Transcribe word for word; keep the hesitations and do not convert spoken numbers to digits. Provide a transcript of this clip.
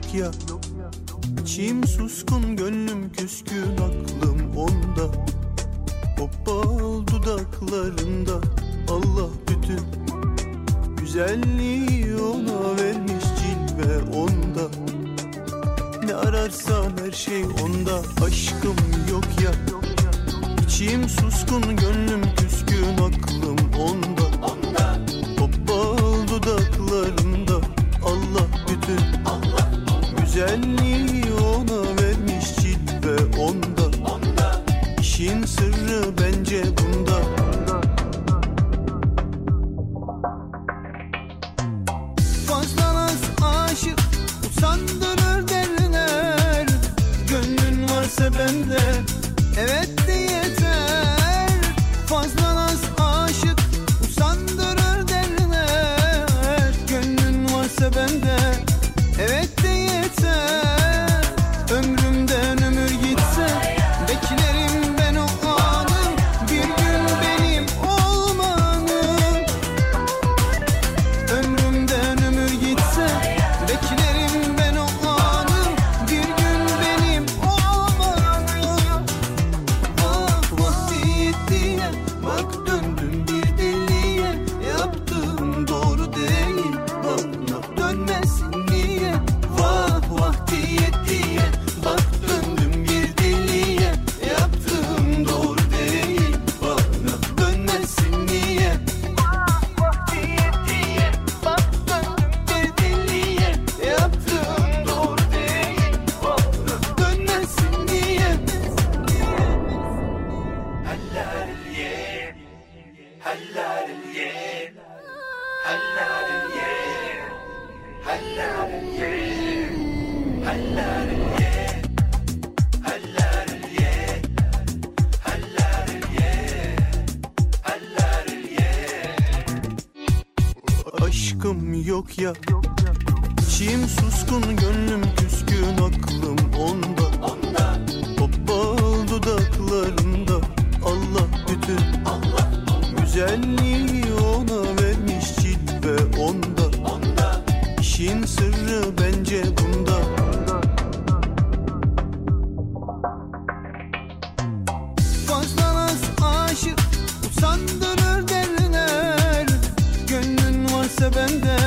ya. İçim suskun, gönlüm küskün, aklım onda. Opal dudaklarında, Allah bütün güzelliği ona vermiş, cilve onda. Ne ararsan her şey onda, aşkım yok ya. İçim suskun, gönlüm küskün, aklım onda. Opal dudaklarında, Allah bütün güzelliği ona vermiş, cilve onda. İşin sırrı bence bunda. Fazla naz aşık usandırır derler. Gönlün varsa bende evet de yeter. Fazla naz aşık usandırır derler. Gönlün varsa bende evet de yeter. Ömrümden ömür gitse beklerim ben o anı, bir gün benim olmanı. Ömrümden ömür gitse beklerim ben o anı, bir gün benim olmanı. Vah vah diye diye bak döndüm bir deliye. Yaptığım doğru değil, bana dönmesin niye? Vah vah diye diye bak döndüm bir deliye. Yaptığım doğru değil, bana dönmesin niye? Vah vah diye diye bak döndüm bir deliye. Yaptığım doğru değil, bana dönmesin niye? Aşkım yok ya. İçim suskun, gönlüm küskün, aklım onda. Opal dudaklarında, Allah bütün güzelliği ona vermiş, cilve onda. İşin sırrı bence bunda. Fazla naz aşık usandırır derler. Gönlün varsa bende